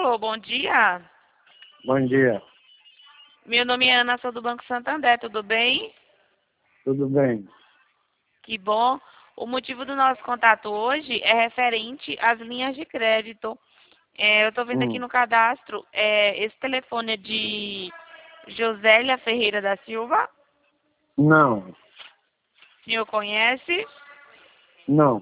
Alô, bom dia. Bom dia, Meu nome é Ana, sou do Banco Santander, tudo bem? tudo bem? Que bom. O motivo do nosso contato hoje é referente às linhas de crédito. Eu estou vendo aqui Hum, no cadastro, esse telefone é de Josélia Ferreira da Silva. não, O senhor conhece? não.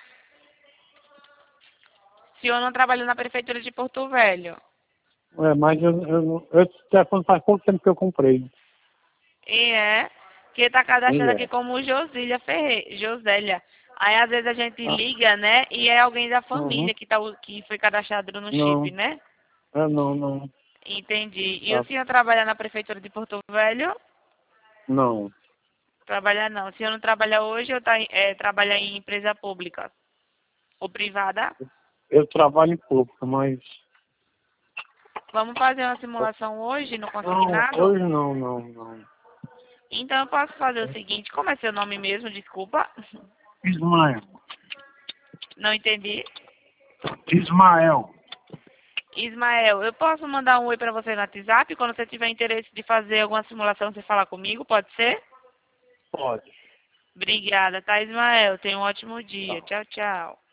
O senhor não trabalha na Prefeitura de Porto Velho. Mas esse telefone faz pouco tempo que eu comprei. E é, que está E cadastrado aqui é. como Josília Ferreira, Josélia. Aí às vezes a gente Ah, liga, né? E é alguém da uhum. família que foi cadastrado no chip, Não, né? não. Entendi. E o Ah, senhor trabalha na Prefeitura de Porto Velho? não. Trabalha não. O senhor não trabalha hoje ou trabalha em empresa pública ou privada? Eu trabalho em público, mas... Vamos fazer uma simulação hoje no Não, consignado? hoje não. Então eu posso fazer o seguinte, como é seu nome mesmo? Desculpa. Ismael. Não entendi. Ismael. Ismael, eu posso mandar um oi para você no WhatsApp quando você tiver interesse de fazer alguma simulação, você falar comigo, pode ser? Pode. Obrigada, tá, Ismael? Tenha um ótimo dia. Tá. Tchau, tchau.